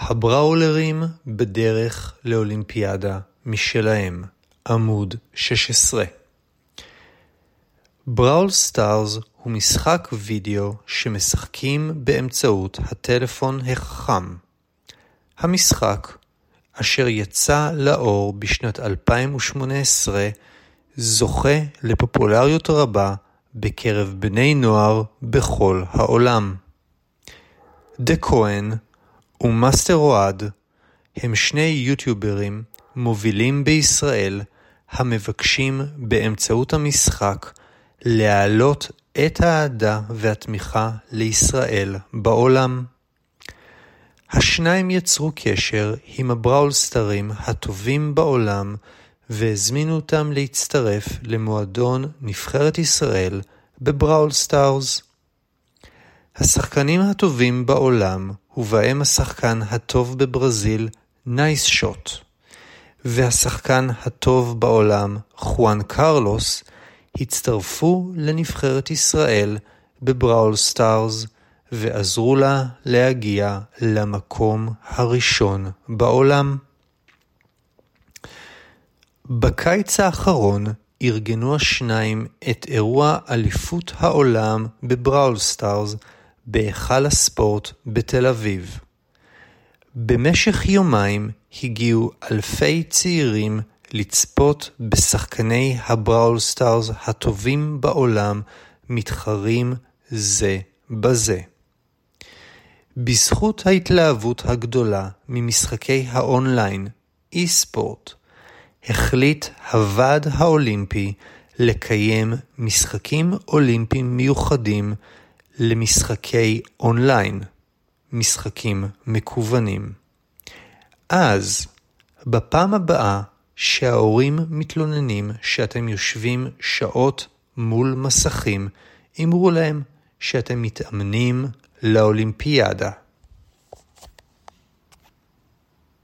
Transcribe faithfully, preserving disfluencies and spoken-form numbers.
הבראולרים בדרך לאולימפיאדה משלהם, עמוד שש עשרה. בראול סטארס הוא משחק וידאו שמשחקים באמצעות הטלפון החכם. המשחק, אשר יצא לאור בשנת אלפיים ושמונה עשרה, זוכה לפופולריות רבה בקרב בני נוער בכל העולם. דה כהן ומאסטר אוהד הם שני יוטיוברים מובילים בישראל המבקשים באמצעות המשחק להעלות את האהדה והתמיכה לישראל בעולם. השניים יצרו קשר עם הבראול סטארים הטובים בעולם והזמינו אותם להצטרף למועדון נבחרת ישראל בבראול סטארס. השחקנים הטובים בעולם ובהם השחקן הטוב בברזיל נייס שוט והשחקן הטוב בעולם חואן קרלוס הצטרפו לנבחרת ישראל בבראול סטארס ועזרו לה להגיע למקום הראשון בעולם. בקיץ האחרון ארגנו השניים את אירוע אליפות העולם בבראול סטארס בהיכל הספורט בתל אביב. במשך יומיים הגיעו אלפי צעירים לצפות בשחקני הבראול סטארס הטובים בעולם מתחרים זה בזה. בזכות ההתלהבות הגדולה ממשחקי האונליין, אי-ספורט, החליט הוועד האולימפי לקיים משחקים אולימפיים מיוחדים למשחקי אונליין, משחקים מקוונים. אז, בפעם הבאה שההורים מתלוננים שאתם יושבים שעות מול מסכים, אמרו להם שאתם מתאמנים לאולימפיאדה.